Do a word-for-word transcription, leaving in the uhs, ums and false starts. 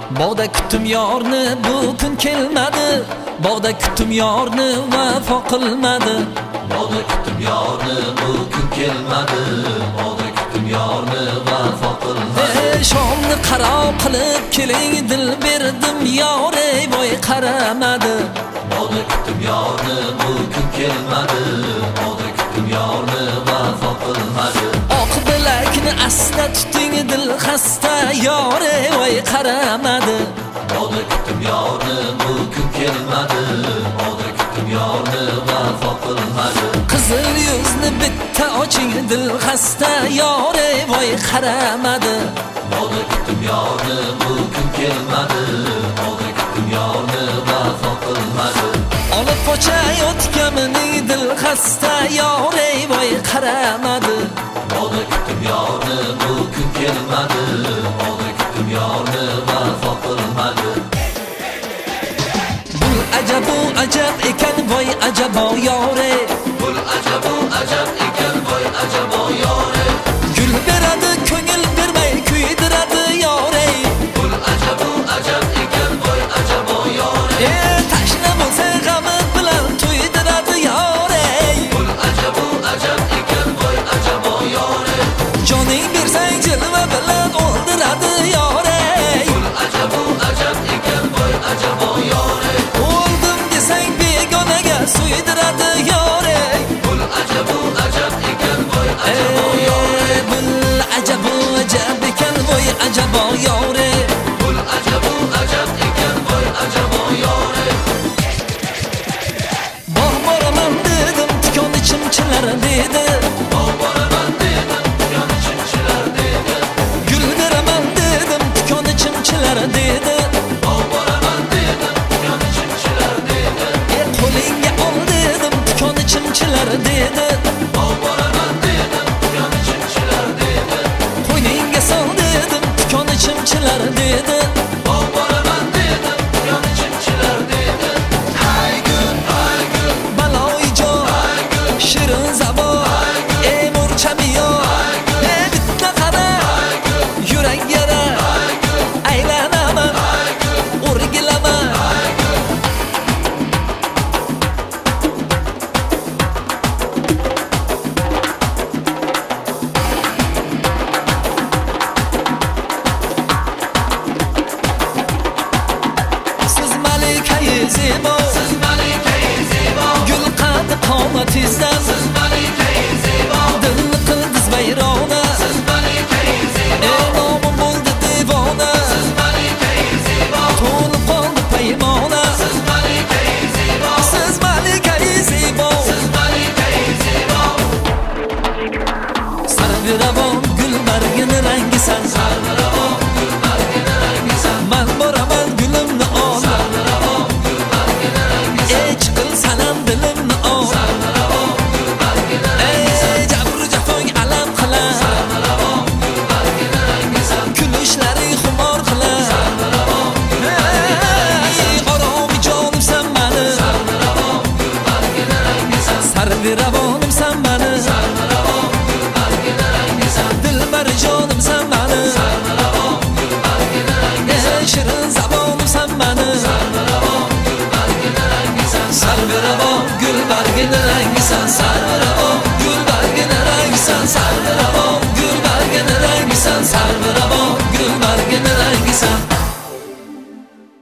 Bog'da kutdim yorni, bu kun kelmadi. Bog'da kutdim yorni, vafo qilmadi. Bog'da kutdim yorni, bu kun kelmadi. Bog'da kutdim yorni, vafo qilmadi. Ey shomni qaro qilib keling, dil berdim yor, ey voy qaramadi. Bog'da kutdim yorni, bu kun kelmadi. Bog'da kutdim yorni, vafo qilmadi. Oq bilakni asla tuting, dil xasta yor, ey voy qaramadi. Bog'da kutdim yorni, bu kun kelmadi. Bog'da kutdim yorni, vafo qilmadi. Qizil yuzni bitta oching, dil xasta yor, ey voy qaramadi. Bog'da kutdim yorni, bu kun kelmadi. Bog'da kutdim yorni, vafo qilmadi. Olib qochayotganim dil xasta yor, ey voy qaramadi. Bog'da kutdim yorni, bu kun kelmadi. Bog'da kutdim yorni, vafo qilmadi. Bul ajabu ajab ekan, voy ajabo yore. Bul ajabu ajab ekan, voy ajabo yore. Gul beradi, ko'ngil bermay kuydiradi yore. Bul ajabu ajab ekan, voy ajabo yore. E tashna bo'lsa g'ami bilan to'ydiradi yore. Bul ajabu ajab ekan, voy ajabo yore. Joning bersang jilva bilan o'ldiradi yore. Bul ajabu ajab ekan, voy ajabo yore. O'ldim desang begonaga suydiradi yore. Bul ajabu ajab ekan, voy ajabo yore. Bul ajabu ajab ekan, voy ajabo yore. Bul ajabu ajab ekan, voy ajabo yore. Bog' boraman dedim, tikon chimchilar dedi. Bog' boraman dedim, tikon chimchilar dedi. Gul beraman dedim, tikon chimchilar dedi. Bog' boraman dedim, tikon chimchilar dedi. E qo'lingga ol dedim, tikon chimchilar dedi. Bog' boraman dedim, tikon chimchilar dedi. Qo'yningga sol dedim, tikon chimchilar dedi. Bog' boraman dedim, tikon chimchilar dedi. Hay gul, hay gul, Baloyi jon, shirin zabon, ey murchamiyo. E bitta qara, yurak yara. Aylanaman, o'rgilaman. Siz malikai zebo, Siz malikai zebo. gul qad qomatingizdan. Siz malikai zebo. Dilni qildiz vayrona. Siz malikai zebo. Ey nomim bo'ldi devona. Siz malikai zebo. To'lib qoldi paymona. Siz malikai zebo. Siz malikai zebo, Siz malikai zebo. sarviravon gul bargini rangisan. Sarviravon gul bargini rangisan. Man boraman gulimni ol. Sarviravon gul bargini rangisan. Ey chiqil sanam dilimni ol. Sarviravon gul bargini rangisan. Ey jabru jafoing alam qilar. Sarviravon gul bargini rangisan. Kulishlaring xumor qilar. Sarviravon gul bargini rangisan. Ey oromi jonimsan mani. Sarviravon gul bargini rangisan. Sarviravonimsan mani. Sarviravon gul bargini rangisan. Dilbar jonimsan mani. Sarviravon gul bargini rangisan. Ey shirin zabonimsan mani. Sarviravon gul bargini rangisan. Sarviravon gul bargini rangisan. Sarviravon gul bargini rangisan. Sarviravon gul bargini rangisan. Sarviravon gul bargini rangisan.